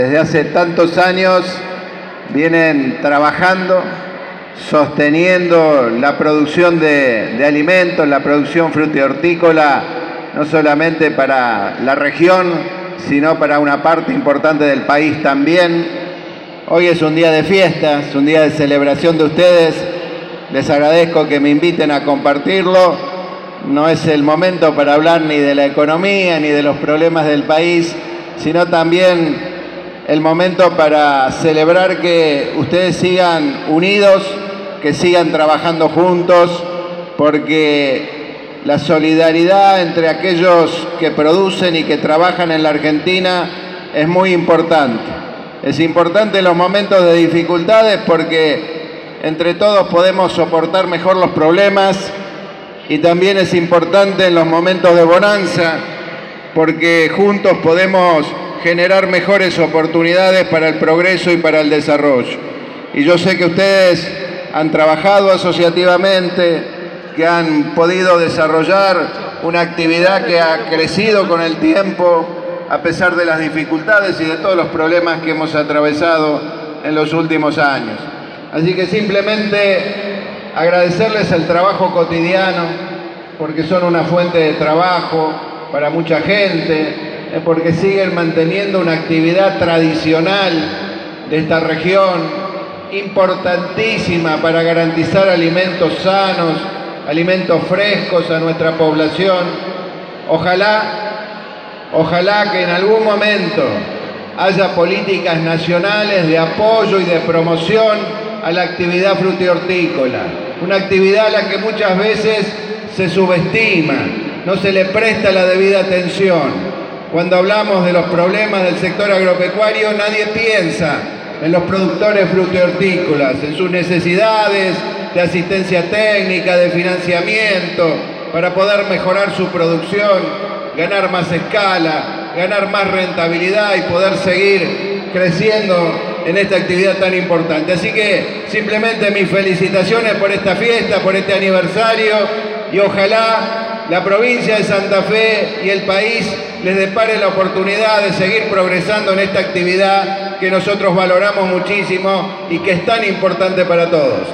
Desde hace tantos años vienen trabajando, sosteniendo la producción de alimentos, la producción frutícola, no solamente para la región, sino para una parte importante del país también. Hoy es un día de fiesta, es un día de celebración de ustedes. Les agradezco que me inviten a compartirlo. No es el momento para hablar ni de la economía ni de los problemas del país, sino también el momento para celebrar que ustedes sigan unidos, que sigan trabajando juntos, porque la solidaridad entre aquellos que producen y que trabajan en la Argentina es muy importante. Es importante en los momentos de dificultades porque entre todos podemos soportar mejor los problemas, y también es importante en los momentos de bonanza porque juntos podemos generar mejores oportunidades para el progreso y para el desarrollo. Y yo sé que ustedes han trabajado asociativamente, que han podido desarrollar una actividad que ha crecido con el tiempo, a pesar de las dificultades y de todos los problemas que hemos atravesado en los últimos años. Así que simplemente agradecerles el trabajo cotidiano, porque son una fuente de trabajo para mucha gente, porque siguen manteniendo una actividad tradicional de esta región, importantísima para garantizar alimentos sanos, alimentos frescos a nuestra población. Ojalá que en algún momento haya políticas nacionales de apoyo y de promoción a la actividad frutícola, una actividad a la que muchas veces se subestima, no se le presta la debida atención. Cuando hablamos de los problemas del sector agropecuario, nadie piensa en los productores frutícolas, en sus necesidades de asistencia técnica, de financiamiento, para poder mejorar su producción, ganar más escala, ganar más rentabilidad y poder seguir creciendo en esta actividad tan importante. Así que simplemente mis felicitaciones por esta fiesta, por este aniversario, y ojalá la provincia de Santa Fe y el país les depare la oportunidad de seguir progresando en esta actividad que nosotros valoramos muchísimo y que es tan importante para todos.